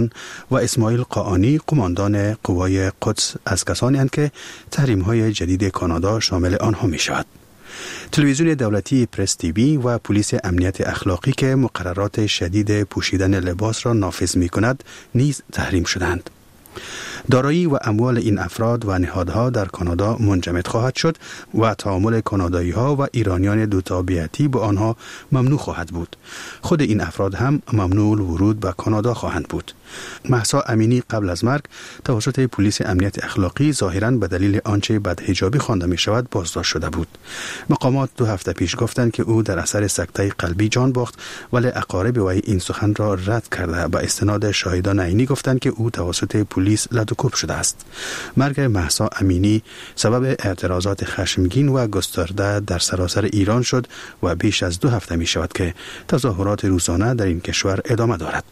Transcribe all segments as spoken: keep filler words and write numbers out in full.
ایران و اسماعیل قاآنی قماندان قوای قدس از کسانی هستند که تحریم‌های جدید کانادا شامل آنها می‌شود. تلویزیون دولتی پرس تیوی و پلیس امنیت اخلاقی که مقررات شدید پوشیدن لباس را نافذ می‌کند نیز تحریم شدند. دارایی و اموال این افراد و نهادها در کانادا منجمد خواهد شد و تعامل کانادایی‌ها و ایرانیان دو تابعیتی با آنها ممنوع خواهد بود. خود این افراد هم ممنوع ورود به کانادا خواهند بود. مهسا امینی قبل از مرگ توسط پلیس امنیت اخلاقی ظاهراً به دلیل آنچه بدحجابی خوانده می شود بازداشت شده بود. مقامات دو هفته پیش گفتند که او در اثر سکته قلبی جان باخت، ولی اقارب وی این سخن را رد کرده به استناد شاهدان عینی گفتند که او توسط پلیس لدوکوب شده است. مرگ مهسا امینی سبب اعتراضات خشمگین و گسترده در سراسر ایران شد و بیش از دو هفته می شود که تظاهرات روزانه در این کشور ادامه دارد.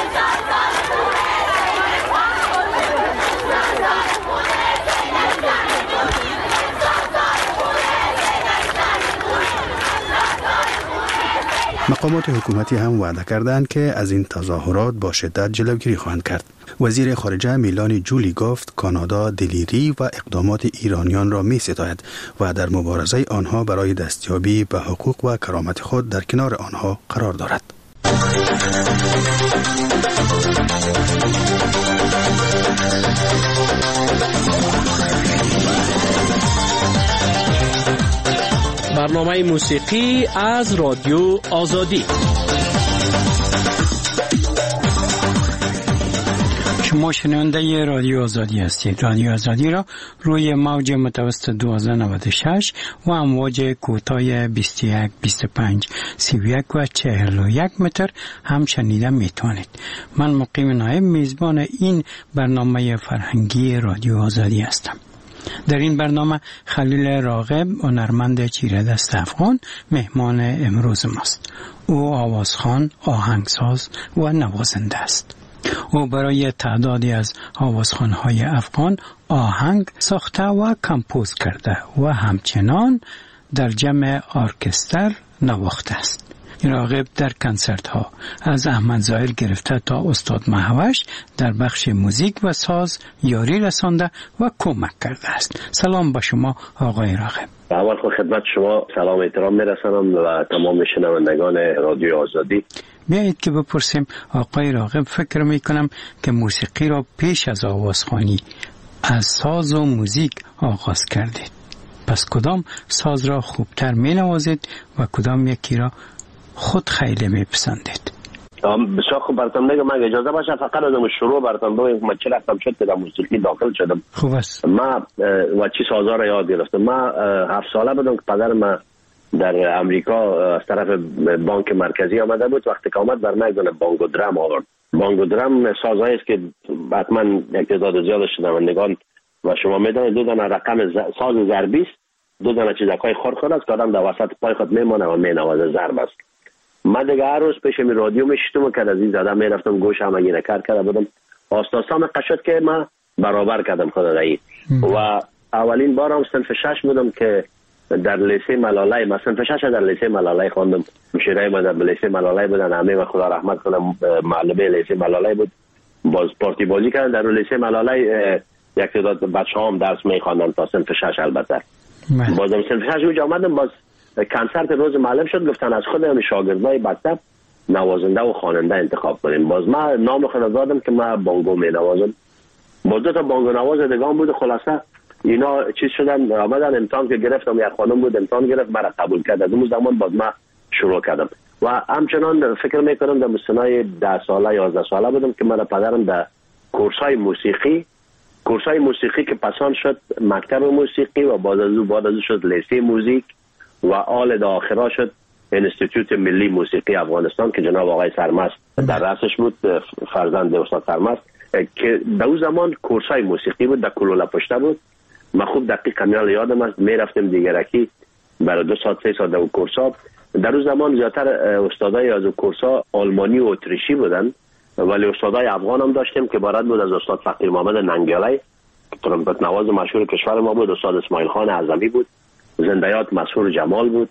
مقامات حکومتی هم وعده کردند که از این تظاهرات با شدت جلوگیری خواهند کرد. وزیر خارجه میلانی جولی گفت کانادا دلیری و اقدامات ایرانیان را می ستاید و در مبارزه آنها برای دستیابی به حقوق و کرامت خود در کنار آنها قرار دارد. برنامه موسیقی از رادیو آزادی. شما شنونده رادیو آزادی هستید. رادیو آزادی را روی موج متوسط دوازده نود و شش و امواج کوتاه بیست و یک، بیست و پنج، سی و یک و چهل و یک متر هم شنیده میتوانید. من مقیم نایب میزبان این برنامه فرهنگی رادیو آزادی هستم. در این برنامه خلیل راغب هنرمند چیره دست افغان مهمان امروز ماست. او آوازخوان، آهنگساز و نوازنده است. او برای تعدادی از آوازخوان‌های افغان آهنگ ساخته و کمپوز کرده و همچنان در جمع ارکستر نواخته است. راغب در کنسرت ها از احمد ظاهر گرفته تا استاد مهوش در بخش موزیک و ساز یاری رسانده و کمک کرده است. سلام با شما آقای راغب. اول خود خدمت شما سلام احترام میرسانم و تمام شنوندگان رادیو آزادی. بیایید که بپرسیم آقای راغب، فکر میکنم که موسیقی را پیش از آوازخوانی از ساز و موزیک آغاز کردید. پس کدام ساز را خوبتر می نوازید و کدام یکی را خود خیلی میپسندید؟ بسیار خوب براتون میگم. من اجازه باشه فقط از شروع براتون بگم من چه رفتم شد که در موسیقی داخل شدم. خوب است. ما و چی سازا را یاد گرفتم. ما هفت ساله بودم که پدر ما در امریکا از طرف بانک مرکزی آمده بود. وقتی که آمد بر من بانگو درام آورد. بانگو درام سازایی است که حتما یک تعداد زیاد شنوندگان و شما میدونید دو دانه رقم ساز ضربی است، دو دانه چیزکای خرخر است که آدم در وسط پای خود میمونه و مینوازه، ضرب است. من دیگه هر روز پیش می رادیو میشتم که از این زده میرفتم گوشم اگه نکر کرده بودم آستاسام قشد که من برابر کردم خود رایی. و اولین بارم صنف شش بودم که در لیسه ملالای، من صنف شش در لیسه ملالای خواندم. مشیرای من در لیسه ملالای بودن، همه و خدا رحمت کنم معلمه لیسه ملالای بود. باز پارتی بازی کردن در لیسه ملالای. یک تعداد بچه‌ها هم درس میخواندن تا صنف شش. البته بازم صنف شش اونجا آمدم، باز کنسرت روز معلم شد، گفتن از خود همین شاگردای مکتب نوازنده و خواننده انتخاب کنیم. باز من نام خود دادم که من بانگو می نوازم. باز دو تا بانگو نواز دیگه بود. خلاصه اینا چیز شدن، آمدن امتحان که گرفتم، یک خانم بود امتحان گرفت، مرا قبول کرد. از اون زمان باز من شروع کردم و همچنان فکر میکنم در سنای ده ساله یازده ساله بودم که مرا پدرم در کورسای موسیقی کورسای موسیقی که پسان شد مکتب موسیقی و بعد از اون بعد از شد لیسه موزیک و آل دا آخرا شد انستیتوت ملی موسیقی افغانستان که جناب آقای سرمست در رأسش بود، فرزند استاد سرمست، که در اون زمان کورسای موسیقی بود، در کلولا پشته بود. من خوب دقیق کمیال یادم است، می رفتیم دیگرکی برای دو ساعت سه ساعت در اون کورسا. در اون زمان زیادتر استادای از اون کورسا آلمانی و اتریشی بودن، ولی استادای افغان هم داشتیم که بارد بود از استاد فقیر محمد ننگلای که ترمپت نواز مشهور کشور ما بود، استاد اسماعیل خان اعظمی بود، زندیات مسحور جمال بود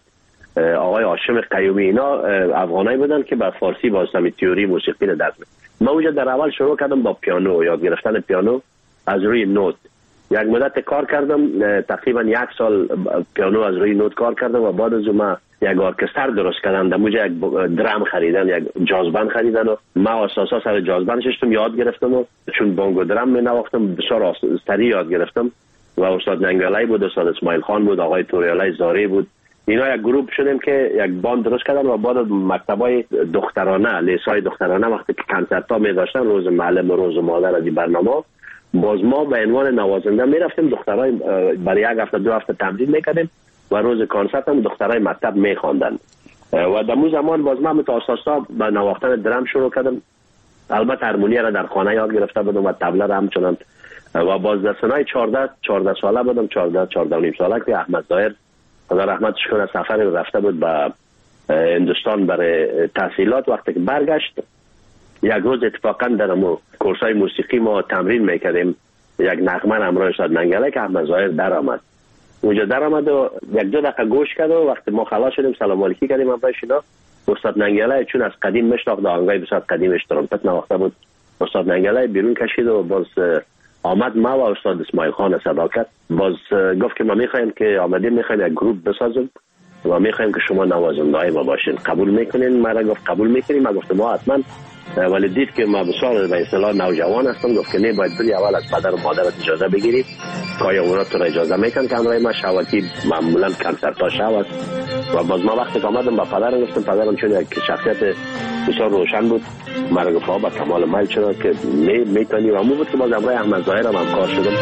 آقای هاشم قیومی، اینا افغانایی بودن که به فارسی واسطه تئوری موسیقی رو درس می‌دادن. من اونجا در اول شروع کردم با پیانو، یاد گرفتن پیانو از روی نوت. یک مدت کار کردم، تقریبا یک سال پیانو از روی نوت کار کردم و بعد از اون من یک ارکستر درست کردم. در اونجا یک درام خریدن، یک جاز بند خریدن و ما اساسا سر جاز بند نشستم یاد گرفتم و چون بانگو درام می نواختم بسیار سریع یاد گرفتم و استاد ننگلای بود، استاد اسماعیل خان بود، آقای توریالای زاری بود. اینا یک گروپ شدیم که یک باند درست کردن و بعد مکتبای دخترانه، لیسای دخترانه وقتی که کنسرت ها می داشتن، روز معلم و روز مادر از این برنامه، باز ما به عنوان نوازنده می رفتیم دخترای برای یک هفته دو هفته تمرین میکردیم و روز کنسرت هم دخترای مکتب می خواندن. و در اون زمان باز من متاسسا به نواختن درام شروع کردم. البته هارمونی را در خانه یاد گرفته بودم و طبله را همچنان. و باز در سنای چهارده چهارده ساله بودم، چهارده چهارده و نیم ساله که احمد ظاهر خدا رحمتش کنه سفر رفته بود به هندوستان برای تحصیلات. وقتی که برگشت یک روز اتفاقا در مو کورسای موسیقی ما تمرین میکردیم، یک نغمه همراه استاد منگله که احمد ظاهر در آمد. اونجا در آمد و یک دو دقیقه گوش کرد و وقتی ما خلاص شدیم سلام علیکی کردیم هم پیش اینا. استاد منگله چون از قدیم مشتاق آهنگای بسیار قدیمش ترامپت نواخته بود، استاد منگله بیرون کشید و باز آمد ما و استاد اسماعیل خان صداقت باز گفت که ما میخوایم که آمدیم میخوایم یک گروپ بسازیم و میخوایم که شما نوازنده ما باشین، قبول میکنین؟ مرا گفت قبول میکنیم. ما گفتم ما حتما، ولی دید که ما بسیار به اصطلاح نوجوان هستم، گفت که نه باید بری اول از پدر و مادرت اجازه بگیری که آیا اونا تو را اجازه میکنن که همراه ما شواتی معمولا کنسرت ها شو است. و باز ما وقتی که آمدم با پدرم گفتم، پدرم چون یک شخصیت بسیار روشن بود مرا گفت با کمال میل شد که می میتونی و همون بود که باز همراه احمد ظاهر هم همکار شدم.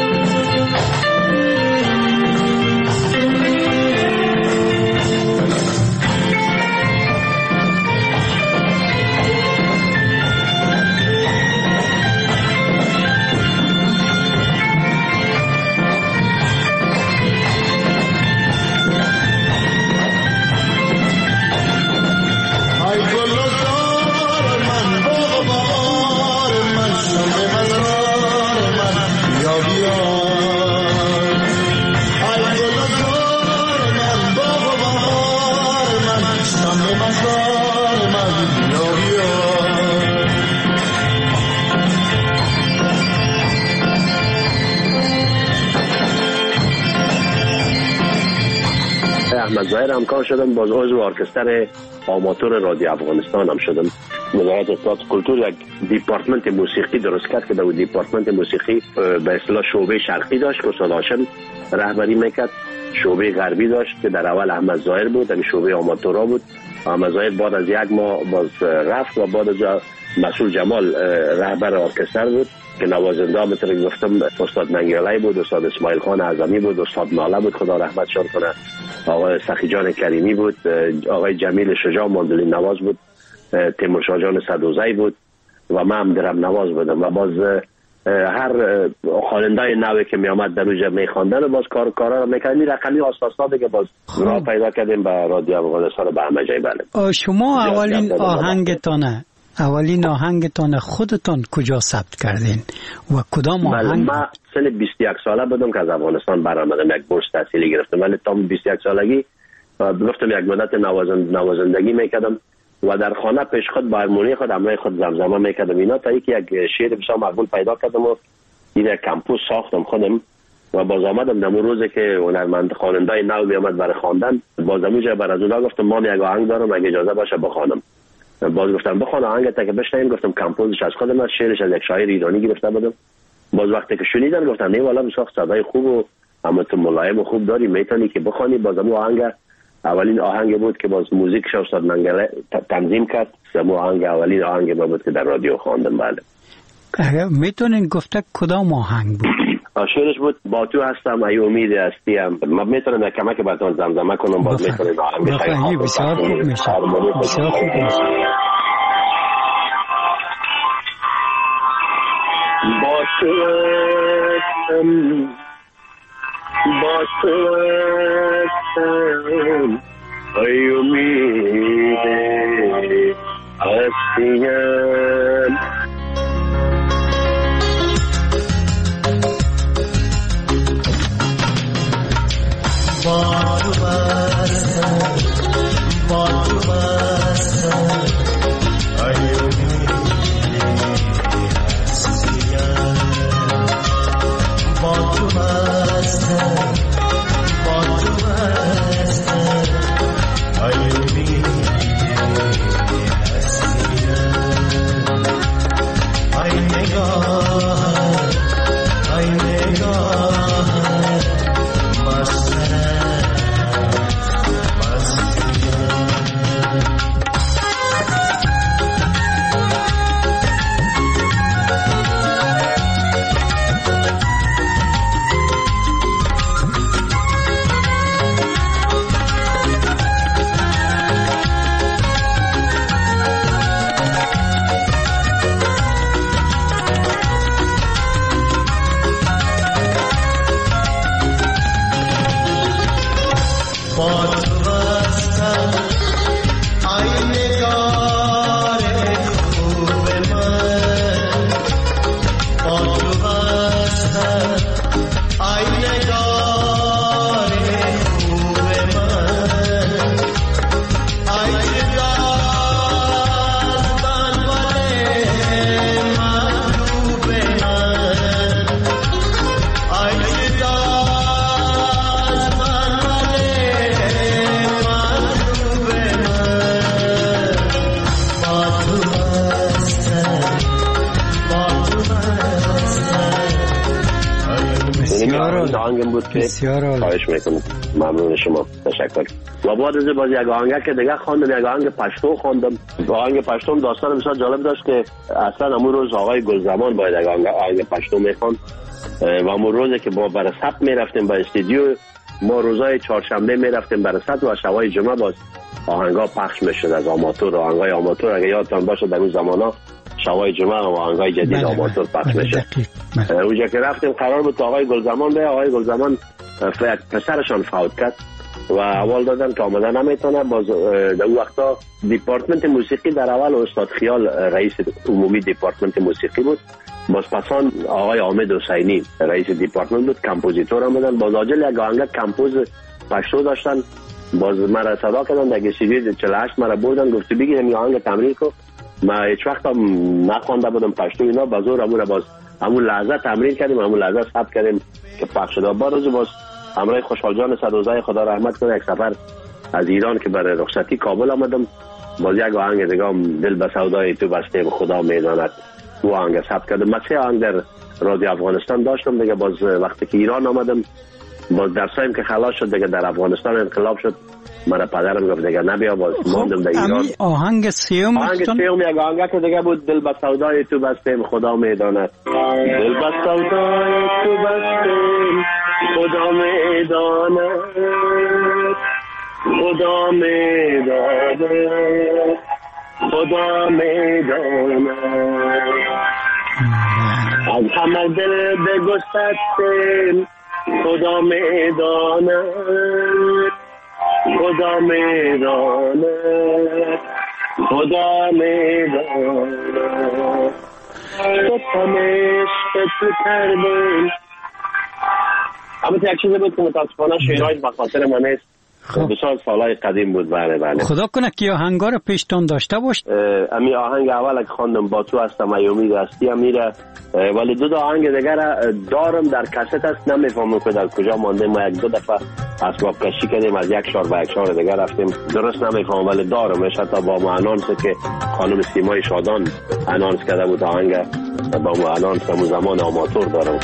احمد ظاهر همکار شدم، باز عضو ارکستر آماتور رادیو افغانستان هم شدم. وزارت اطلاعات کلتور یک دیپارتمنت موسیقی درست کرد که در اون دیپارتمنت موسیقی به اصطلاح شعبه شرقی داشت که استاد هاشم رهبری میکرد، شعبه غربی داشت که در اول احمد ظاهر بود، در شعبه آماتورا بود. احمد ظاهر بعد از یک ماه باز رفت و بعد از مسئول جمال رهبر ارکستر بود که نوازنده هم مثل گفتم استاد منگلای بود، استاد اسماعیل خان اعظمی بود، استاد ناله بود خدا رحمتشان کنه، آقای سخی جان کریمی بود، آقای جمیل شجاع ماندولین نواز بود، تیمور شاه جان صدوزی بود و من هم درم نواز بودم. و باز هر خواننده نوی که می آمد در اونجا می خواندن و باز کار کارا رو میکردیم. این رقمی اساسا دیگه باز راه پیدا کردیم به رادیو افغانستان به همه جای. بله شما اولین آهنگتانه اولین آهنگتان خودتان کجا ثبت کردین و کدام آهنگ؟ من سن بیست و یک ساله بودم که از افغانستان برآمدم، یک بورس تحصیلی گرفتم، ولی تا بیست و یک سالگی گفتم یک مدت نوازند نوازندگی میکردم و در خانه پیش خود با هارمونی خود همراه خود زمزمه میکردم اینا، تا اینکه یک شعر بسیار مقبول پیدا کردم و این کمپوس ساختم خودم و باز آمدم در اون روزی که هنرمند خواننده نو میامد برای خواندن، باز اونجا بر از اونها گفتم من یک آهنگ دارم اگه اجازه باشه بخوانم. باز گفتم بخوان آهنگت که بشنویم، گفتم کمپوزش از خودم است، شعرش از یک شاعر ایرانی گرفته بودم. باز وقتی که شنیدن گفتن نه والا بسیار صدای خوب و اما تو ملایم و خوب داری میتونی که بخوانی. باز اون آهنگ اولین آهنگ بود که باز موزیکش استاد منگله تنظیم کرد، سمو آهنگ اولین آهنگ بود که در رادیو خواندم. بله اگر میتونین گفته کدام آهنگ بود؟ شعرش بود با تو هستم ای امید هستیم. من میتونم در کمک براتون زمزمه کنم، باز میتونم آهنگ خیلی بسیار خوب میشه، بسیار خوب میشه. با تو هستم با تو هستم ای امید هستیم. با تو هستم بسیار خواهش میکنم. ممنون شما. تشکر. و بعد از باز یک آهنگ که دیگه خواندم، یک آهنگ پشتو خواندم. آهنگ پشتو داستان بسیار جالب داشت که اصلا امون روز آقای گلزمان باید یک آهنگ پشتو میخواند و امون روزی که با برای ثبت میرفتیم با استودیو، ما روزای چهارشنبه میرفتیم برای ثبت و شبای جمعه باز آهنگا پخش میشد از آماتور. آهنگای آماتور اگه یادتان باشه در اون زمانا شبای جمعه و آهنگای جدید آماتور پخش میشد. اونجا که رفتیم قرار بود آقای گلزمان به آقای گلزمان پسرشان فوت کرد و اول دادن که آمده نمیتونه. باز در اون وقتا دیپارتمنت موسیقی در اول استاد خیال رئیس عمومی دیپارتمنت موسیقی بود، باز پسان آقای حامد حسینی رئیس دیپارتمنت بود، کمپوزیتور هم بودن. باز آجل یک آهنگ کمپوز پشتو داشتن، باز مرا صدا کردن در گسیدی چهل و هشت مرا بردن، گفت بگیرم این آهنگ تمرین کو. ما هیچ وقت هم نخوانده بودم پشتو اینا، بازور همون باز همون لحظه تمرین کردیم، همون لحظه ثبت کردیم که پخش شد. باز باز همراه خوشحال جان صدوزای خدا رحمت کنه یک سفر از ایران که برای رخصتی کابل آمدم، باز یک آهنگ دیگه دل به سودای تو بسته به خدا میداند او آهنگ ثبت کردم. من سه آهنگ در رادیو افغانستان داشتم دیگه. باز وقتی که ایران آمدم باز درسایم که خلاص شد دیگه، در افغانستان انقلاب شد، من پدرم گفت دیگه نبیا، باز ماندم در ایران. آهنگ سیوم آهنگ سیوم یک آهنگ که دیگه بود، دل به سودای تو بسته خدا میداند. دل به سودای تو بسته خدا میداند، خدا میداند، خدا میداند. از همه دل بگسستیم خدا میداند، خدا میداند، خدا میداند. تو تمش به تو کردیم. اما یک چیزی بود که متاسفانه شعرهایش به خاطر من نیست، بسیار سالهای قدیم بود. بله بله. خدا کنه که آهنگا رو پیشتون داشته باش. امی آهنگ اول که خواندم با تو هستم ای امید هستی امیره، ولی دو تا آهنگ دیگر دارم در کست است، نمیفهمم که در کجا مانده. ما یک دو دفعه اسباب کشی کردیم، از یک شهر به یک شهر دیگر رفتیم، درست نمیفهمم ولی دارمش. حتی با ما انانس که خانم سیمای شادان انانس کرده بود آهنگ، با ما انانس همون زمان آماتور دارم.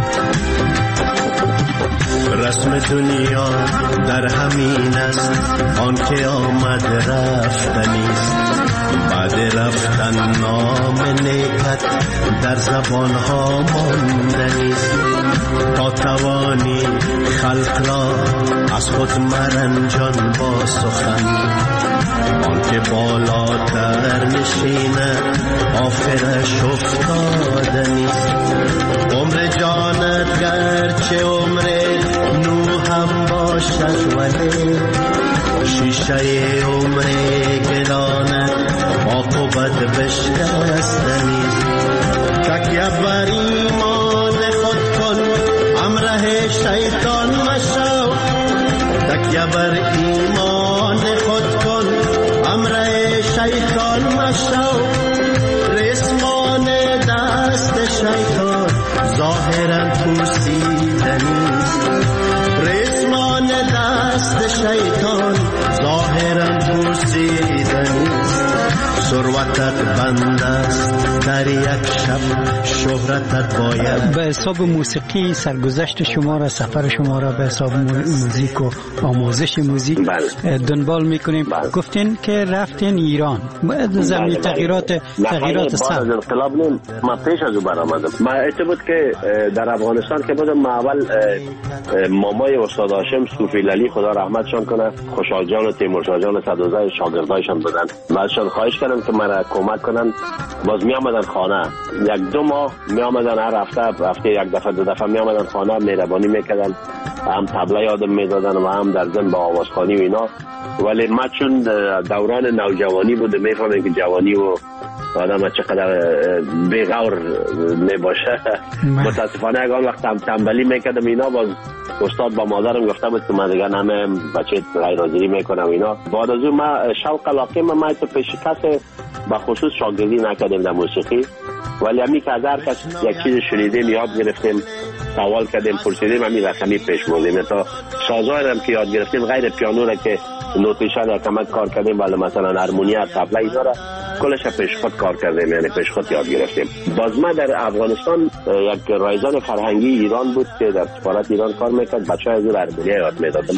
رسم دنیا در همین است، آن که آمد رفتنیست، بعد رفتن نام نیکت در زبان ها ماندنیست. تا توانی خلق را از خود مرنجان با سخن، آن که بالاتر نشینه آخرش افتادنیست. عمر جانت گرچه عمر نو هم باشد ولی شیشه عمر گلانت عاقبت بشکستنیست. تکیه بر ایمان خود کن همراه شیطان مشو، تکیه بر ایمان خود کن همراه شیطان مشو. رسمان دست شیطان ظاهرا پوسیدنیست، رسمان دست شیطان ظاهرا پوسیدنیست. ثروتت بند است در یک شب شهرتت باید. به حساب موسیقی سرگذشت شما را، سفر شما را به حساب موزیک و آموزش موزیک بله. دنبال میکنیم. بله. گفتین که رفتین ایران زمین بله. تغییرات تغییرات سر بعد از انقلاب نیم ما پیش از او برآمدم. ما ات بود که در افغانستان که بودم، ما اول مامای استاد هاشم صوفی لالی خدا رحمتشان کنه، خوشحال جان و تیمورشاه جان صدوزه شاگردایشان بودن. بعدشان خواهش کردم که مرا کمک کنن. باز می آمدن خانه، یک دو ماه می آمدن، هر هفته هفته یک دفعه دو دفعه می آمدن خانه، مهربانی میکردن، هم طبله یادم میدادن و هم در ضمن با آوازخوانی و اینا. ولی ما چون دوران نوجوانی بود میفهمم که جوانی و آدم چقدر بی‌غور می باشه. متاسفانه اگه آن وقت تنبلی میکردم اینا، باز استاد با مادرم گفته بود که من دیگه نمیم بچه غیر حاضری میکنم اینا. بعد از اون ما شوق علاقه ما ما تو پیش کس به خصوص شاگردی نکردیم در موسیقی، ولی همی که از هر کس یک چیز شنیدیم یاد گرفتیم، سوال کردیم، پرسیدیم، همین رقمی پیش بردیم. تا سازهای هم که یاد گرفتیم غیر پیانو را که نوتیشن یا کمک کار کردیم، ولی مثلا هارمونیا، طبله اینا را کلش پیش خود کار کردیم، یعنی پیش خود یاد گرفتیم. باز ما در افغانستان یک رایزان فرهنگی ایران بود که در سفارت ایران کار میکرد، بچه های از اون هارمونیا یاد میدادم.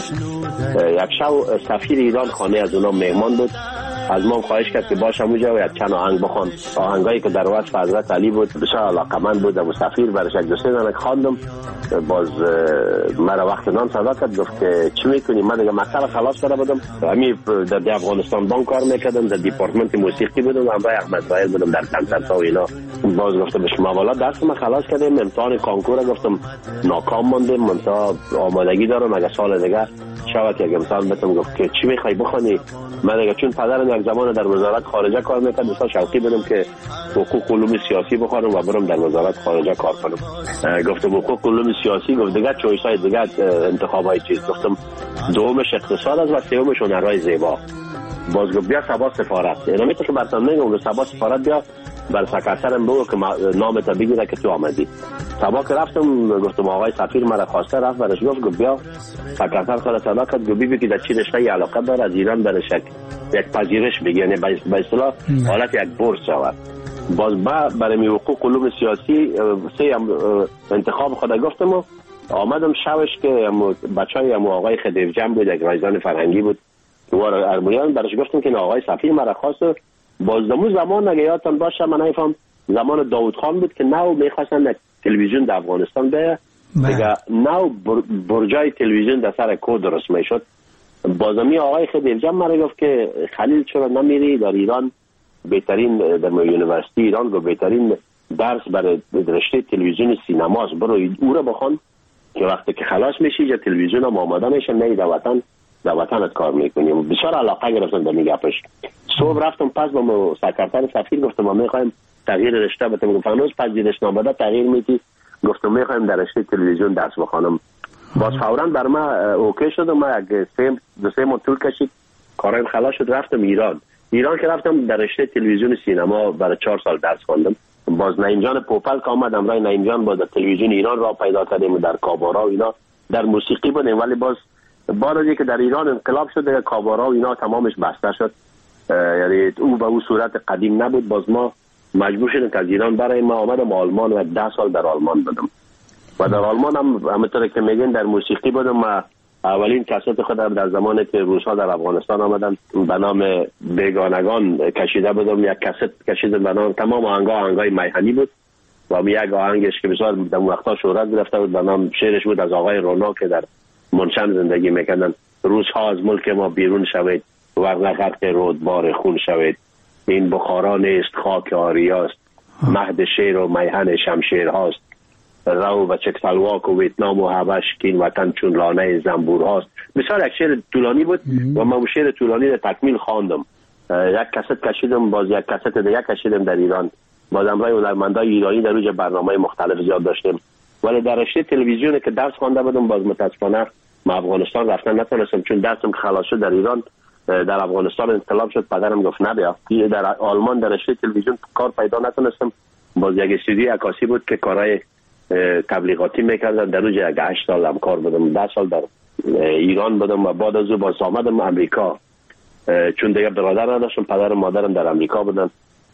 یک شب سفیر ایران خانه از اونا مهمان بود، از ما خواهش کرد که باشم اونجا و یک چند آهنگ بخوان. آهنگایی که در وصف حضرت علی بود، بسیار علاقمند بود. ابو سفیر برش یک دو سه دانه خواندم. باز مرا وقت نان صدا کرد، گفت که چی میکنی؟ من دیگه مکتب خلاص کرده بودم، همین در افغانستان بانک کار میکردم، در دیپارتمنت موسیقی بودم، همراه احمد وائل بودم در کنسرت و اینا. باز گفتم به شما والا درس ما خلاص کردیم، امتحان کانکور گفتم ناکام ماندیم، من تا آمادگی دارم اگه سال دیگه شاید یک امتحان بتم. گفت که چی میخوای بخونی؟ من دیگه چون پدرم یک زمان در وزارت خارجه کار میکرد، بسیار شوقی بودم که حقوق علوم سیاسی بخونم و برم در وزارت خارجه کار کنم. گفتم حقوق علوم سیاسی، گفت دیگه چویس های دیگه انتخاب های چیز. گفتم دومش اقتصاد است و سومش هنرهای زیبا. باز گفت بیا سبا سفارت. اینمی که براتون میگم، سبا سفارت بیا بر سکرترم بگو که نامت بگیره که تو آمدی. سبا که رفتم گفتم آقای سفیر مرا خواسته، رفت برش گفت گفت بیا سکرتر خود صدا کرد، گفت بی که در چی رشته علاقه داره از ایران برش یک پذیرش بگی، یعنی به اصطلاح حالت یک بورس شود. باز با برای حقوق علوم سیاسی سه انتخاب خود گفتم و آمدم. شبش که بچهای هم آقای خدیو جمع بود، یک رایزان فرهنگی بود و ارمونیان، برش گفتم که آقای سفیر مرا خواسته. باز دمو زمان اگه یادتان باشه من نفهم زمان داوود خان بود که نو میخواستن تلویزیون در افغانستان به دیگه نو برجای تلویزیون در سر کو درست میشد. بازمی آقای خدیو جمع مرا گفت که خلیل چرا نمیری در ایران، بهترین در یونیورسیتی ایران گفت بهترین درس برای رشته تلویزیون سینماست، برو او رو بخوان که وقتی که خلاص میشی یا تلویزیون هم آماده میشه نه در وطن در وطنت کار میکنیم. بسیار علاقه گرفتن به میگپش. صبح رفتم پس با سکرتر سفیر گفتم ما میخوایم تغییر رشته بدیم. گفت هنوز پذیرش نامه تغییر میدی؟ گفتم میخوایم در رشته تلویزیون درس بخونم. باز فوراً بر ما اوکی شد. ما یک سه دو سه ماه طول کشید کارم خلاص شد. رفتم ایران. ایران که رفتم در رشته تلویزیون سینما برای چهار سال درس خواندم. باز نعیم جان پوپل که آمد امرای نعیم جان با در تلویزیون ایران را پیدا کردیم، در کابارا و اینا در موسیقی بودیم. ولی باز بعد که در ایران انقلاب شد در کابارا و اینا تمامش بسته شد، یعنی او به او صورت قدیم نبود. باز ما مجبور شدیم که از ایران برای ما آمدم آلمان و ده سال در آلمان بودم و در آلمان هم همونطور که میگن در موسیقی بودم. و اولین کست خودم در زمانی که روس‌ها در افغانستان آمدن به نام بیگانگان کشیده بودم. یک کست کشیدم به نام تمام آهنگا آهنگای میهنی بود و یک آهنگش که بسیار در وقتا شهرت گرفته بود به نام شعرش بود از آقای رونا که در منشن زندگی میکردن. روزها از ملک ما بیرون شوید ورنه غرق رودبار خون شوید، این بخارا نیست خاک آریاست، مهد شیر و میهن شمشیر هاست، رو و چکسلواک و ویتنام و حبش که این وطن چون لانه زنبور هاست. بسیار یک شعر طولانی بود و من شعر طولانی را تکمیل خواندم. یک کست کشیدم، باز یک کست دیگه کشیدم در ایران. باز امرای هنرمندای ایرانی در روی برنامه مختلف زیاد داشتیم. ولی در رشته تلویزیون که درس خوانده بودم باز متاسفانه ما افغانستان رفتن نتونستم، چون درسم که خلاص شد در ایران در افغانستان انقلاب شد. پدرم گفت نبیا. در آلمان در رشته تلویزیون کار پیدا نتونستم. باز یک استودیو عکاسی بود که کارهای تبلیغاتی میکردن. در روز یک هشت سال هم کار بودم. ده سال در ایران بودم و بعد از او باز آمدم امریکا، چون دیگه برادر نداشتم. پدر و مادرم در امریکا بودن.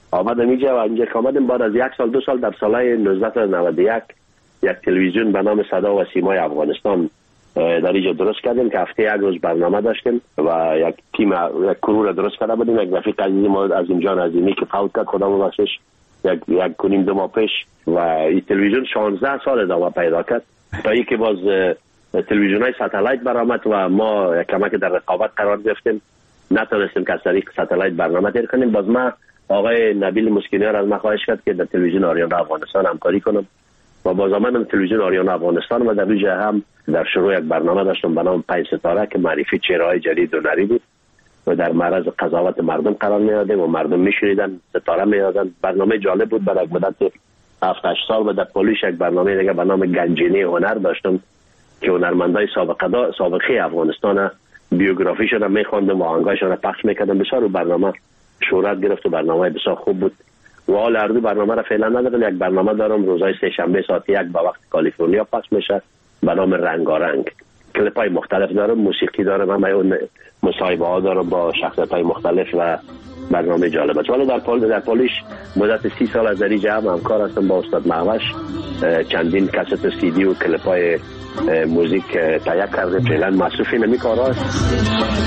آمدم اینجا و اینجا که آمدم بعد از یک سال دو سال در سال نوزده نود و یک یک تلویزیون به نام صدا و سیمای افغانستان در اینجا درست کردیم که هفته یک روز برنامه داشتیم و یک تیم یک کرو درست کرده بودیم. یک رفیق عزیزی ما از اینجا عظیمی که فوت کرد خدا ببخشش یک یک کنیم دو ماه پیش و این تلویزیون شانزده سال ادامه پیدا کرد تا اینکه باز تلویزیون های ساتلایت برآمد و ما کمک در رقابت قرار گرفتیم، نتونستیم که از طریق ساتلایت برنامه تیر کنیم. باز ما آقای نبیل مسکینیار از ما خواهش کرد که در تلویزیون آریانا افغانستان همکاری کنم و باز آمدم تلویزیون آریانا افغانستان و در اینجا هم در شروع یک برنامه داشتم به نام پنج ستاره که معرفی چهره‌های جدید و نری بود و در معرض قضاوت مردم قرار می‌دادیم و مردم می‌شنیدن، ستاره می‌دادن. برنامه جالب بود. بعد از مدت هفت هشت سال بعد پولیش یک برنامه دیگه به نام گنجینه هنر داشتم که هنرمندای سابقه سابقه افغانستان بیوگرافیشون رو می‌خواندم و آهنگاشون رو پخش می‌کردم. بسیار برنامه شهرت گرفت و برنامه بسیار خوب بود و حال هر دو برنامه را فعلا ندارم. یک برنامه دارم روزهای سه شنبه ساعت یک به وقت کالیفرنیا پخش میشه به نام رنگارنگ. کلیپ های مختلف دارم، موسیقی دارم، همه اون مصاحبه ها دارم با شخصیت های مختلف و برنامه جالب است. ولی در پول در پولیش مدت سی سال از دریجه هم همکار هستم با استاد معوش. چندین کست سی دی و کلیپ های موزیک تهیه کرده. فعلا مصروفی نمی کارا است.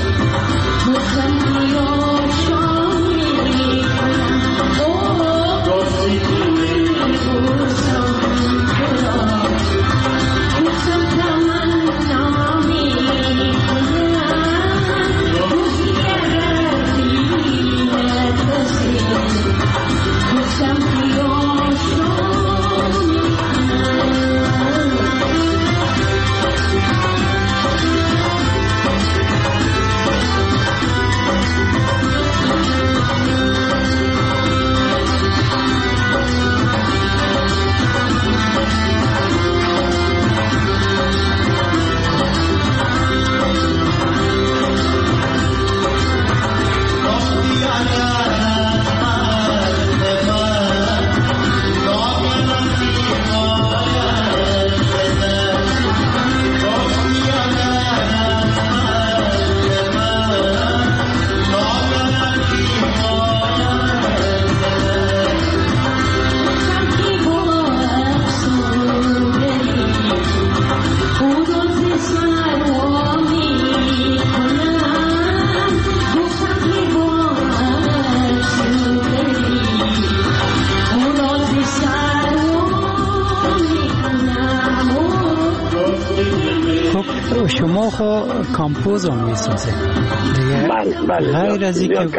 شما خو کامپوز هم میسازه دیگه. بله بله. غیر از اینکه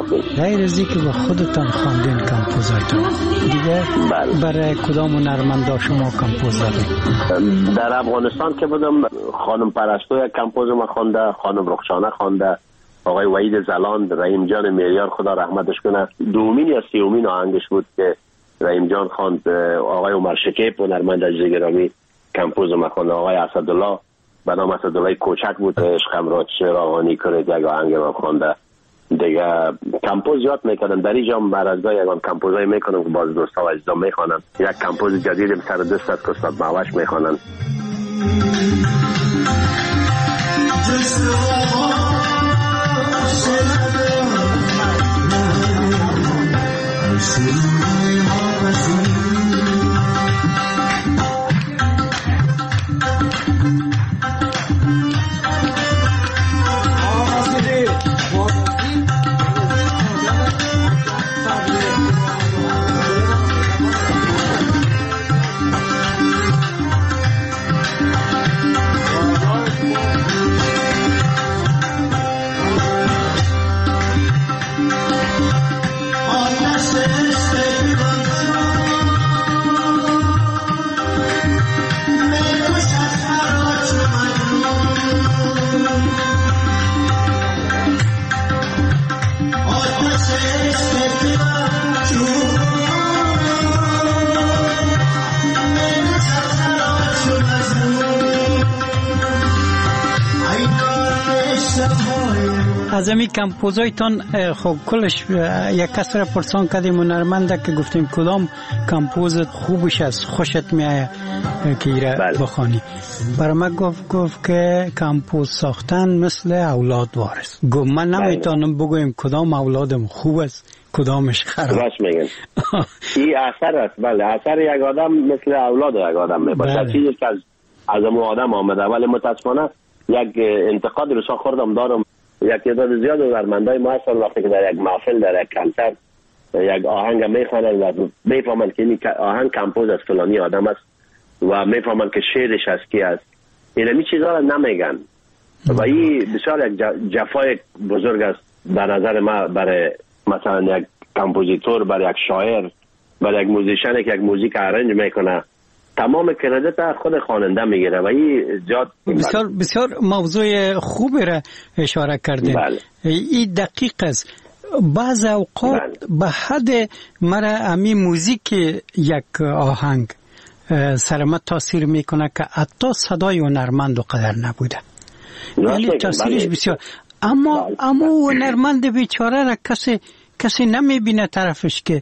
غیر از اینکه به خودتان خواندین کامپوزایتون دیگه بله. برای کدام هنرمندا شما کامپوز دادین؟ در افغانستان که بودم خانم پرستو یک کامپوز ما خوانده، خانم رخشانه خوانده، آقای وحید زلان، رحیم جان میریار خدا رحمتش کنه دومین یا سیومین آهنگش بود که رحیم جان خواند. آقای عمر شکیب هنرمند عزیز گرامی کامپوز ما خوانده. آقای اسدالله به نام اسدالله کوچک بود عشقم را چراغانی کرد یک آهنگ ما خوانده. دیگه کامپوز یاد میکنم در اینجا مرزگاه یکان کامپوزای میکنم که باز دوستا و عزیزان میخوانن. یک کامپوز جدیدم سر دست از استاد معوش میخوانن. از امی کمپوزایتان خب کلش یک کس را پرسان کردیم هنرمنده که گفتیم کدام کمپوز خوبش از خوشت میایه که ایره بخوانی. برای من گفت گفت که کمپوز ساختن مثل اولاد وارث. گفت من نمیتونم بگویم کدام اولادم خوب است کدامش خراب. راست میگن. این اثر است. بله اثر یک آدم مثل اولاد یک آدم میباشه. بله. چیزی که از از اون آدم آمده، ولی متاسفانه یک انتقاد رسا خوردم دارم. یک تعداد زیاد هنرمندای ما هستن وقتی که در یک محفل در یک کنسرت یک آهنگ میخوانند و میفهمند که این آهنگ کمپوز از فلانی آدم است و میفهمند که شعرش از کی است، اینمی چیزا را نمیگن و این بسیار یک جفای بزرگ است به نظر ما برای مثلا یک کمپوزیتور، برای یک شاعر، برای یک موزیشن که یک موزیک ارنج میکنه تمام کردیت خود خواننده میگیره و این زیاد بسیار بسیار موضوع خوبی را اشاره کردین. بله. این دقیق است. بعض اوقات بله. به حد مرا امی موزیک یک آهنگ سرمت تاثیر میکنه که حتی صدای هنرمند و قدر نبوده، یعنی تاثیرش بله. بسیار. اما بله. اما هنرمند بیچاره را کسی کسی نمیبینه طرفش که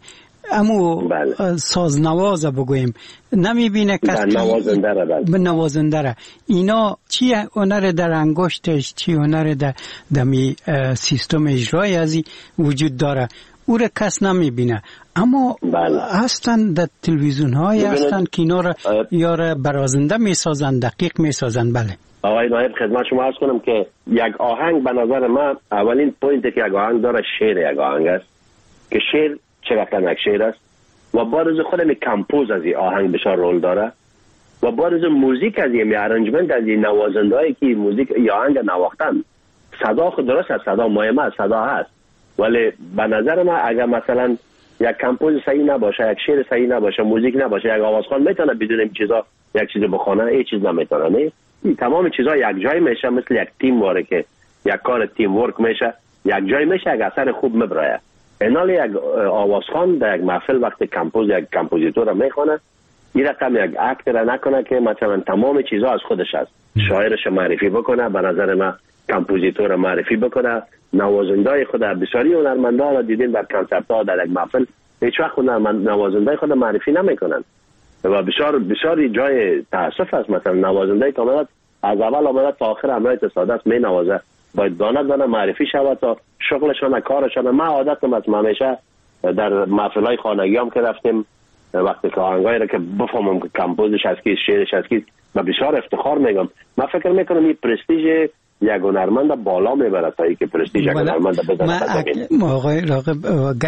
امو بله. سازنواز بگویم نمیبینه کسی نوازنده را بله. نوازنده را. اینا چی هنر در انگشتش، چی هنر در دمی سیستم اجرای ازی وجود داره، او را کس نمیبینه. اما بله. هستن در تلویزیون های هستن که اینا را یا را برازنده میسازن، دقیق میسازن. بله آقای نایب خدمت شما عرض کنم که یک آهنگ به نظر من اولین پوینتی که یک آهنگ داره شعر یک آهنگ است که شعر چقدر یک شعر است و بارز خودم کمپوز از این آهنگ بسیار رول داره و بارز موزیک از این ارنجمنت از این نوازنده هایی که موزیک یا آهنگ نواختن صدا خود درست است، صدا مهمه است، صدا هست، ولی به نظر من اگر مثلا یک کمپوز صحیح نباشه، یک شعر صحیح نباشه، موزیک نباشه، یک آوازخوان میتونه بدون این چیزا یک چیز بخونه، این چیز نمیتونه. نه این تمام چیزا یک جای میشه، مثل یک تیم واره که یک کار تیم ورک میشه، یک جای میشه یک اثر خوب میبره. اینال یک آوازخوان در یک محفل وقتی کمپوز یک کمپوزیتور میخونه این رقم یک اکت را نکنه که مثلا تمام چیزا از خودش است، شاعرش معرفی بکنه، به نظر من کمپوزیتور معرفی بکنه، نوازنده خود بسیاری هنرمندا را دیدین در کنسرت ها در یک محفل هیچ وقت نوازنده خود معرفی نمیکنن و بسیار بسیاری جای تاسف است. مثلا نوازنده که آمد از اول آمد تا آخر امرای تصادف می نوازه، باید دانه دانه معرفی شود تا شغلشان کارشان. ما عادتم از همیشه در محفل های خانگی هم که رفتیم وقتی که آهنگایی را که بفهمم که کمپوزش از کی، شعرش از کی و بسیار افتخار میگم. من فکر میکنم این پرستیژ یک هنرمند بالا میبره تا اینکه پرستیژ یک هنرمند بزنه. ما آقای راغب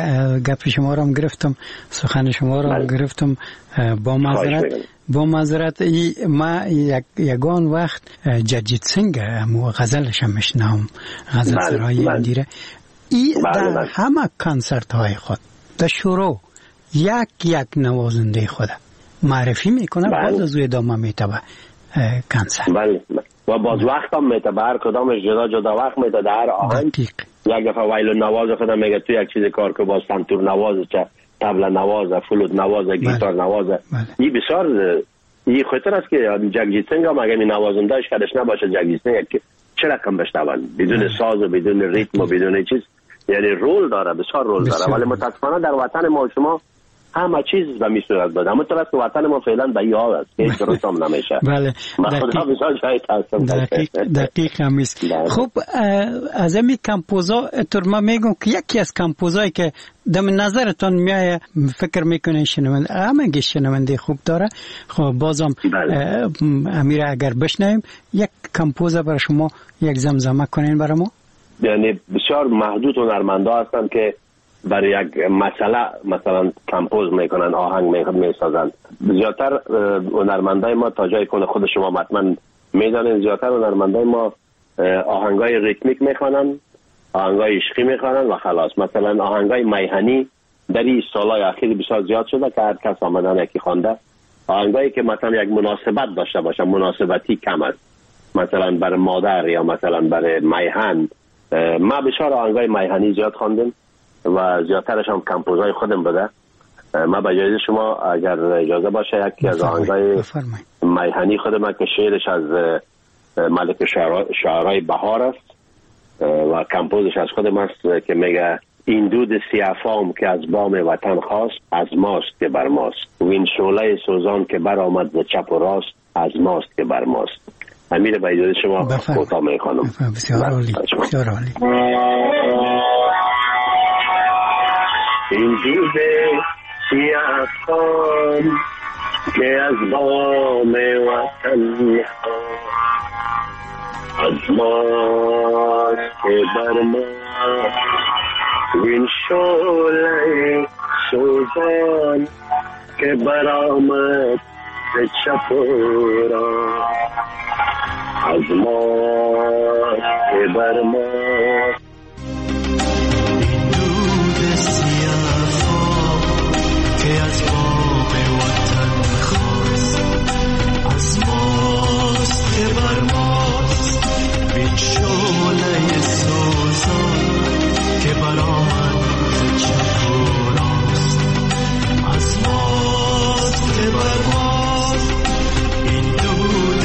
گپ شما را هم گرفتم، سخن شما را هم گرفتم، با معذرت با معذرت ما یک یگان وقت جگجیت سینگ مو غزلش هم میشنم، غزل سرای اندیره، ای در همه کنسرت های خود در شروع یک یک نوازنده خود معرفی میکنه، بعد از ادامه میتبه کنسرت. بله و باز وقت هم میتبه، هر کدامش جدا جدا وقت میتبه در هر آهنگ. یک دفعه ویلو نواز خود میگه تو یک چیز کار که باز سنتور نواز چه طبله نواز، فلوت نواز، گیتار نواز. این بسیار این خطر است که جگجیت سینگ هم اگه می نوازندهش کدش نباشه جگجیت سینگ چه رقم بشنون بدون ساز و بدون ریتم و بدون چیز، یعنی رول داره، بسیار رول داره. ولی متاسفانه در وطن ما شما همه چیز به می صورت بده، اما طرف که وطن ما فعلا به این حال است که هیچ درست هم نمیشه. بله دقیق دقیق هم است. خب از امی کمپوزا اتر ما میگم که یکی از کمپوزایی که دم نظرتان میایه فکر میکنه شنونده همه شنونده خوب داره، خب بازم امیر اگر بشنویم یک کمپوزا برای شما یک زمزمه کنین برای ما. یعنی بسیار محدود هنرمندا هستن که برای یک مسئله مثلا کمپوز میکنن، آهنگ میسازن. زیادتر هنرمندای ما تا جای کل خود شما حتما میدانین، زیادتر هنرمندای ما آهنگای ریتمیک میخوانن، آهنگای عشقی میخوانن و خلاص. مثلا آهنگای میهنی در این سالهای اخیر بسیار زیاد شده که هر کس آمدن یکی خوانده. آهنگایی که مثلا یک مناسبت داشته باشه، مناسبتی کم است، مثلا برای مادر یا مثلا برای میهن. ما بسیار آهنگای میهنی زیاد خواندیم و زیادترش هم کمپوزای خودم بوده. ما با اجازه شما اگر اجازه باشه یکی از آهنگای میهنی خودم که شعرش از ملک شعرهای بهار است و کمپوزش از خودم است که میگه این دود سیافام که از بام وطن خواست از ماست که بر ماست و این شعله سوزان که بر آمد ز چپ و راست از ماست که بر ماست. امیر با اجازه شما کوتاه میخوانم. بسیار عالی، بسیار عالی. این دود سیاه خام که از بام وطن از ماست که بر ما این شعله سوزان که برآمد ز چپ و راست از ماست که بر ما این دود سیاه که از بام وطن خواست از ماست که بر ماست این شعله سوزان که برآمد ز چپ و راست از ماست که بر ماست این دود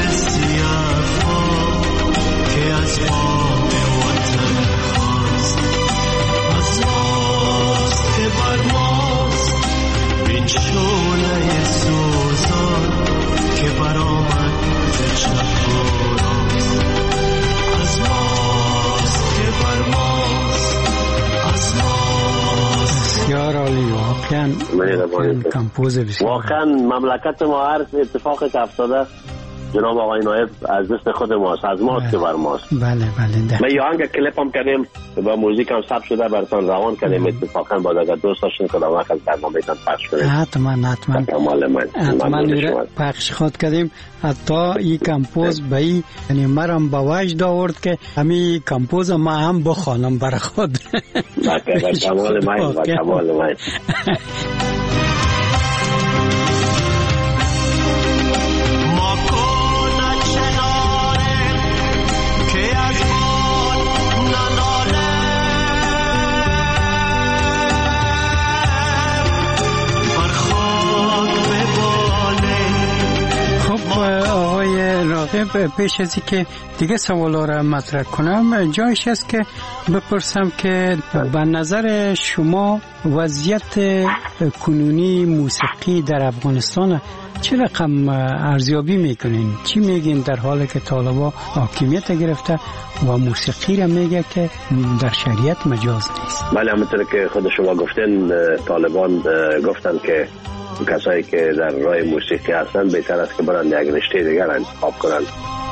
سیاه که از بام وطن خواست از ماست که بر ماست این شعله سوزان که برآمد ز چپ و راست از ماست که بر ماست از ماست. بسیار عالی، واقعا کمپوز بسیار واقعا مملکت ما هر اتفاقی که افتاده جناب آقای نایب از دست خود ماست، از ماست که بر ماست. بله بله. ما یه آهنگ کلیپ هم کردیم با موزیک هم ثبت شده براتون روان کردیم، اتفاقا با اگر دوست داشتین که وقت از برنامه‌تون پخش کنیم. حتما حتما حتما پخش خود کردیم. حتی این کمپوز به این یعنی مرم به وجد آورد که همین کمپوز ما هم بخوانم برای خود. با کمال من با کمال من. پیش از که دیگه سوالا را مطرح کنم جایش است که بپرسم که به نظر شما وضعیت کنونی موسیقی در افغانستان چه رقم ارزیابی میکنین؟ چی میگین در حالی که طالبا حاکمیت گرفته و موسیقی را میگه که در شریعت مجاز نیست؟ بله، همونطور که خود شما گفتین طالبان گفتن که کسایی که در راه موسیقی هستن بهتر است که برن یک رشته دیگر انتخاب کنن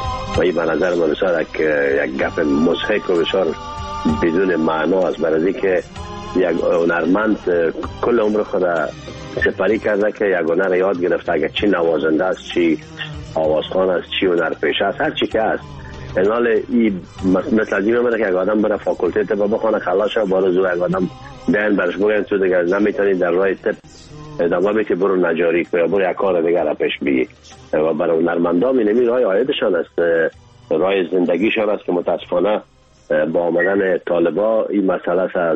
و این به نظر من بسیار یک گپ مضحک و بسیار بدون معنا است، برای که یک هنرمند کل عمر خود سپری کرده که یک هنر یاد گرفته، اگر چی نوازنده است، چی آوازخوان است، چی هنرپیشه است، هر چی که است. انال این مثل از این میمونه که یک آدم بره فاکولته طب بخونه خلاص شه، بارو زو یک آدم دهن برش بگن تو دیگر نمیتونی در راه طب ادامه بدی، برو نجاری یا برو یک کار دیگر را پیش بگی. و برای هنرمندان اینمی راه عایدشان است، راه زندگیشان است که متاسفانه با آمدن طالبا این مسئله از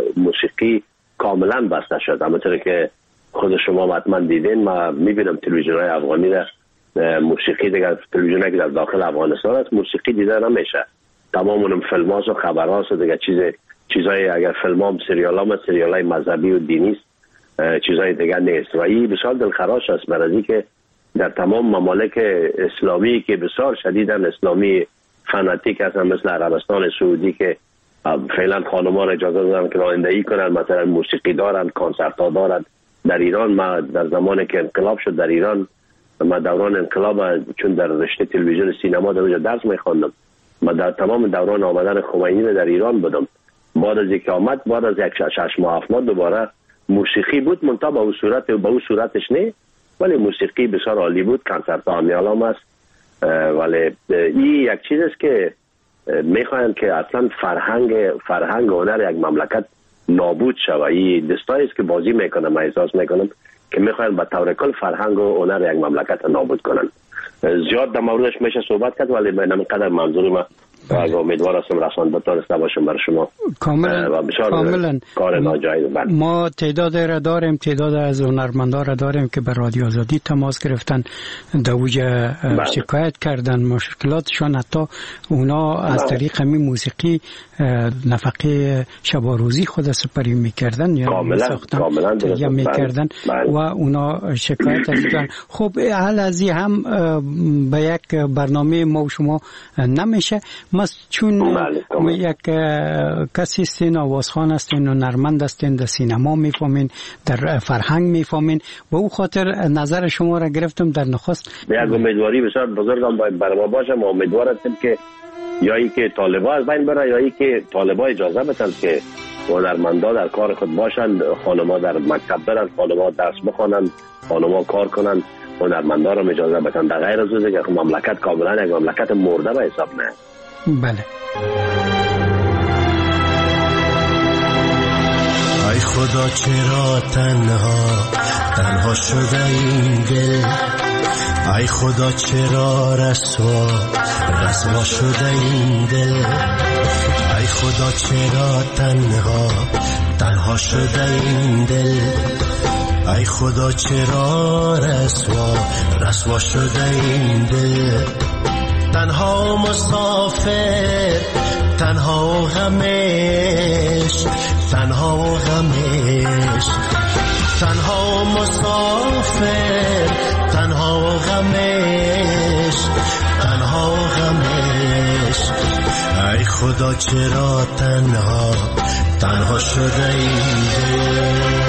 موسیقی کاملا بسته شد. همونطور که خود شما حتما دیدین، ما میبینم تلویزیون‌های افغانی را موسیقی دیگر تلویزیونی که در داخل افغانستان است موسیقی دیده نمیشه. تمام اون فیلم‌ها و خبرها و دیگر چیز چیزای اگر فیلم‌ها سریال‌ها سریال‌های مذهبی و دینی است، چیزای دیگر نیست. و این بسیار دلخراش است برای که در تمام ممالک اسلامی که بسیار شدیداً اسلامی فناتیک هستن مثل عربستان سعودی که فعلا خانم‌ها را اجازه دادن که رانندگی کنن، مثلا موسیقی دارن، کنسرت ها دارن. در ایران ما در زمانی که انقلاب شد در ایران، ما دوران انقلاب چون در رشته تلویزیون سینما در اونجا درس می‌خواندم، ما در تمام دوران آمدن خمینی در ایران بودم. بعد از اینکه آمد، بعد از یک شش ماه هفت ماه دوباره موسیقی بود، منتها به اون صورت به اون صورتش نه، ولی موسیقی بسیار عالی بود، کنسرت ها میالام است. ولی این یک چیز است که میخواین که اصلا فرهنگ فرهنگ و هنر یک مملکت نابود شود. این دستایی است که بازی میکنه، من احساس میکنم که میخواین به طور کل فرهنگ و هنر یک مملکت نابود کنن. زیاد در موردش میشه صحبت کرد، ولی من اینقدر منظور ما و امیدوار هستم رسانده داشته باشم برای شما. کاملا کاملا کار ناجایز. ما تعداد را داریم، تعداد از هنرمندان را داریم که به رادیو آزادی تماس گرفتن، دوجه شکایت کردن مشکلاتشان، حتی اونا از طریق همین موسیقی نفقه شب و روزی خود سپری میکردن یا میساختن یا میکردن و اونا شکایت از کردن. خب حال از این هم به یک برنامه ما و شما نمیشه. ما چون یک کسی هستین، آوازخوان هستین و نرمند هستین، در سینما میفهمین، در فرهنگ میفهمین و او خاطر نظر شما را گرفتم در نخست. یک امیدواری بسیار بزرگم باید بر ما باشه. ما امیدوار هستیم که یا ای که طالبا از بین بره یا ای که طالبا اجازه بدن که هنرمندا در کار خود باشند، خانما در مکتب برن، خانما درس بخونن، خانما کار کنن، هنرمندا را اجازه بدن. در غیر از اینکه مملکت کاملا یک مملکت مرده به حساب نه. بله. ای خدا چرا تنها تنها شده این دل، ای خدا چرا رسوا رسوا شده این دل، ای خدا چرا تنها تنها شده این دل، ای خدا چرا رسوا رسوا شده این دل، تنها مسافر تنها و غمش تنها و غمش، تنها مسافر تنها و غمش تنها و غمش، ای خدا چرا تنها تنها شده این دل.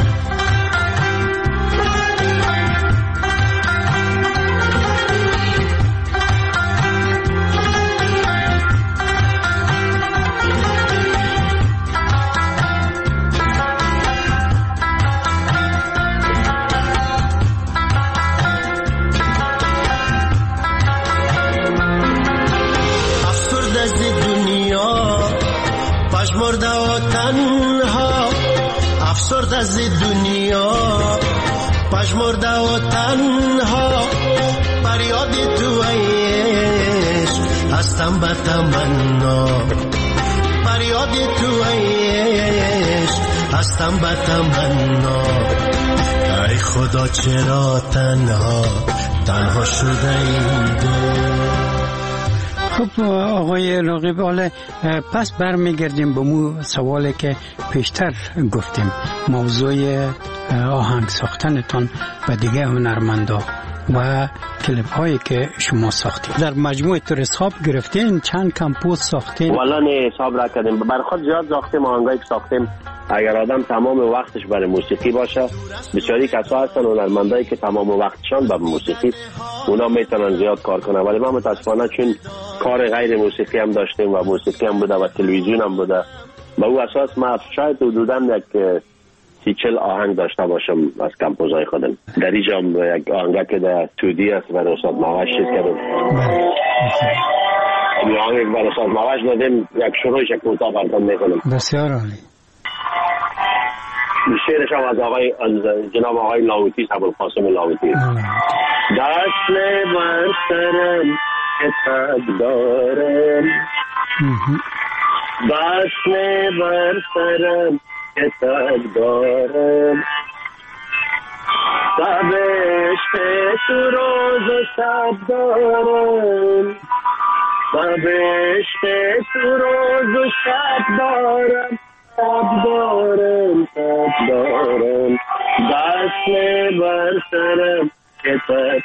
افسرد از دنیا پژمرده و تنها، فریاد تو عشق هستم به تمنا، فریاد تو عشق هستم به تمنا، ای خدا چرا تنها تنها شده این دل. خب آقای راغب، حالا پس برمیگردیم به مو سوالی که پیشتر گفتیم، موضوع آهنگ ساختنتون و دیگه هنرمندا و کلیپ هایی که شما ساختید. در مجموعه تور حساب گرفتین؟ چند کمپوز ساختین؟ والا نه حساب را کردیم، بر خود زیاد ساختیم. آهنگایی که ساختیم اگر آدم تمام وقتش برای موسیقی باشه، بسیاری کسا هستن هنرمندایی که تمام وقتشان به موسیقی، اونا میتونن زیاد کار کنن، ولی ما متاسفانه چون کار غیر موسیقی هم داشتیم و موسیقی هم بوده و تلویزیون هم بوده، به او اساس ما شاید حدوداً یک سی چل آهنگ داشته باشم از کمپوزهای خودم. در اینجا هم یک آهنگ که در تودی است و استاد ماوش چیز کردم. این آهنگ بر استاد ماوش دادیم، یک شروعش یک کوتاه براتون میکنم. بسیار عالی. شعرش هم از آقای از جناب آقای لاهوتی، ابوالقاسم لاهوتی. دست بر سرم که تب دارم، دست بر سرم که تب دارم، سب عشق تو روز و شب دارم، سب عشق تو روز و شب دارم، تب دارم تب دارم، دست بر سرم که تب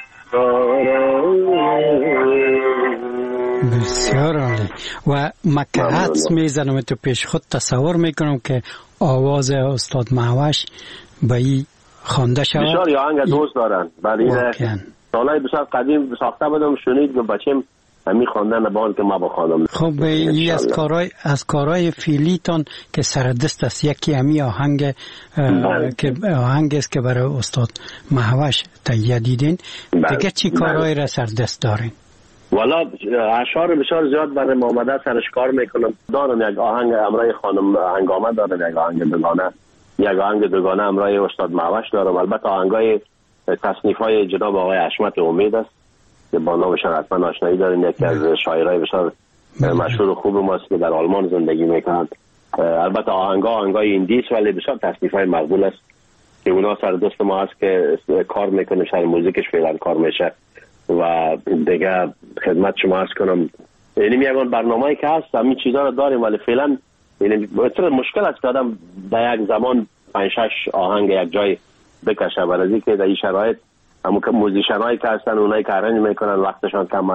بسیار عالی. و مکه حدس میزنم تو پیش خود تصور میکنم که آواز استاد ماوش به این خوانده شود. بسیار یا آهنگ دوست دارن، برای سالهای بسیار قدیم ساخته بودم، شنید که بچیم همین خواندن بان که ما بخوانم. خب این از کارهای از کارهای فعلیتان که سر دست است، یکی همین آهنگ که آهنگ است که برای استاد ماوش تهیه دیدین. دیگه چی کارهای را سر دست دارین؟ والا اشعار بسیار زیاد برای محمد سرش کار میکنم. دارم یک آهنگ امرای خانم هنگامه دارم، یک آهنگ دوگانه یک آهنگ دوگانه امرای استاد ماوش دارم. البته آهنگای تصنیف های جناب آقای حشمت امید است که با نامشان حتما آشنایی دارین، یکی از شاعرای بسیار مشهور و خوب ماست که در آلمان زندگی میکنند. البته آهنگا آهنگای ایندیس ولی بسیار تصنیف های مقبول است که اونا سر دست ما هست که کار میکنه، سر موزیکش فعلا کار میشه. و دیگه خدمت شما عرض کنم یعنی میگم برنامه‌ای که هست همین چیزا رو داریم ولی فعلا یعنی بسیار مشکل است که آدم در یک زمان پنج شش آهنگ یک جای بکشه، برای اینکه در این شرایط همون که موزیشنایی که هستن اونایی که ارنج میکنن وقتشان کم است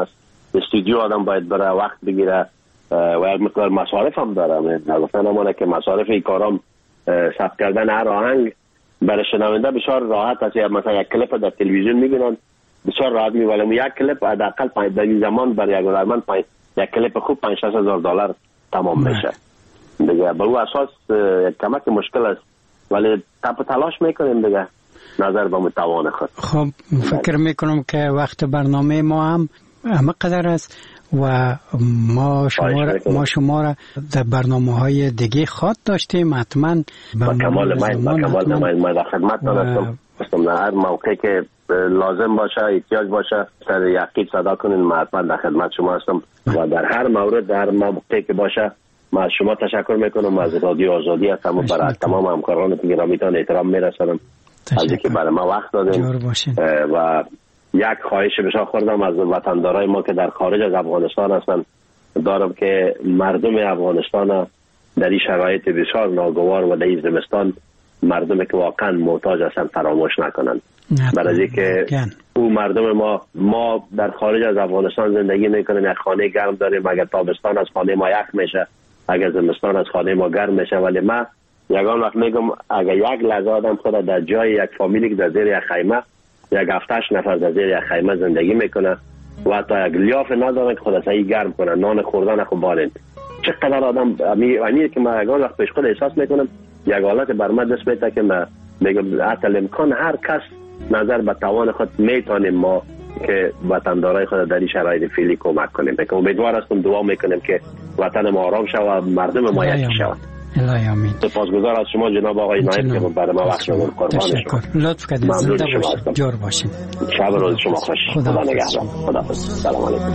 استودیو آدم باید بره وقت بگیره و یک مقدار مصارف هم داره. گفتن همانه که مصارف این کارام ثبت کردن هر آهنگ برای شنونده بسیار راحت است. مثلا یک کلیپ در تلویزیون میبینن بسیار راحت می، ولی یک کلیپ حداقل در این زمان برای یک هنرمند یک کلیپ خوب پنج شش هزار دلار تمام میشه دیگه. به او اساس یک کمک مشکل است، ولی تپ تلاش میکنیم دیگه نظر به متوان خود. خب فکر میکنم که وقت برنامه ما هم همه قدر است و ما شما را ما شما را در برنامه‌های دیگه خواد داشتیم. حتما با کمال من با کمال من ما در خدمتتان هستم. هستم هر موقعی که لازم باشه احتیاج باشه سر یقین صدا کنین، ما حتما در خدمت شما هستم و در هر مورد در موقعی که باشه ما از شما تشکر میکنم. از رادیو آزادی هستم و برای تمام همکاران گرامیتان احترام میرسونم از اینکه برای ما وقت دادین و یک خواهش بسیار خوردم از وطندارای ما که در خارج از افغانستان هستند دارم که مردم افغانستان در این شرایط بسیار ناگوار و در این زمستان مردم که واقعا محتاج هستند فراموش نکنند. برای اینکه او مردم ما ما در خارج از افغانستان زندگی میکنیم، یک خانه گرم داریم، اگر تابستان از خانه ما یخ میشه، اگر زمستان از خانه ما گرم میشه. ولی ما یگان وقت میگم اگر یک لحظه آدم خود در جای یک فامیلی که در زیر یک خیمه یک هفتش نفر در زیر یک خیمه زندگی میکنه و حتی یک لیاف ندارن که خود سعی گرم کنه، نان خوردن خود بارند، چقدر آدم امیه که ما یگان وقت پیش خود احساس میکنم یک حالت بر من دست میده که ما میگم حتی امکان هر کس نظر به توان خود میتونیم ما که وطندارای خود در این شرایط فعلی کمک کنیم. که امیدوار هستم دعا میکنیم که وطن ما آرام شود و مردم ما یکی شود. الهی آمین. سپاسگزار از شما جناب آقای نایب که برای ما وقت دادید. قربان شما. لطف کردید. زنده باشید. جور باشید. شب روز شما خوش. خدا نگهدار. خدا. سلام علیکم.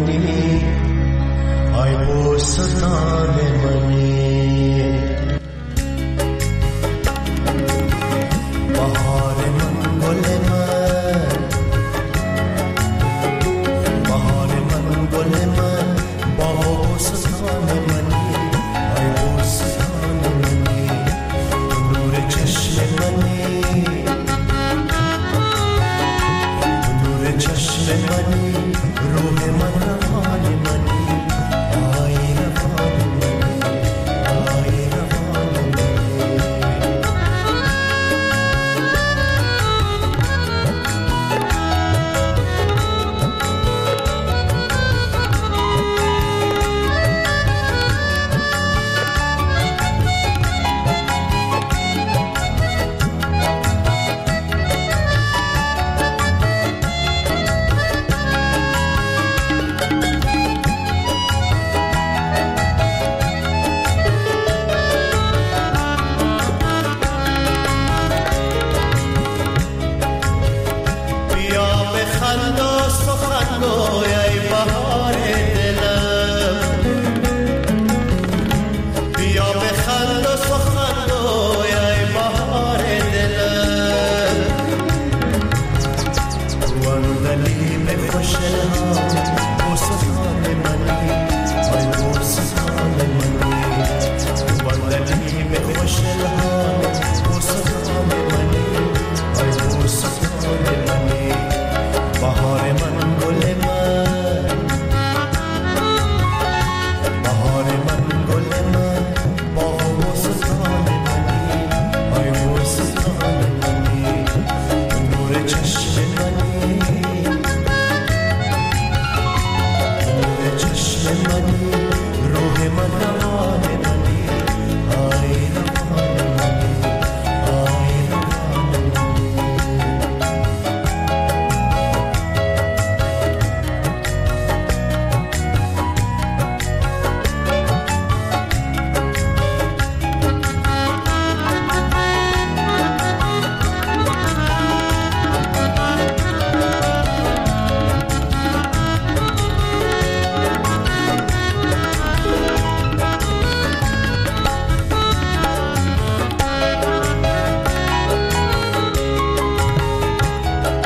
ای بوستان منی بهار من گل من بهار من گل من بوستان منی ای بوستان منی نور چشم منی نور چشم منی روح من روان منی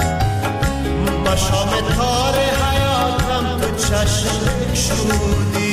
شام تار حیاتم تو چشم شودی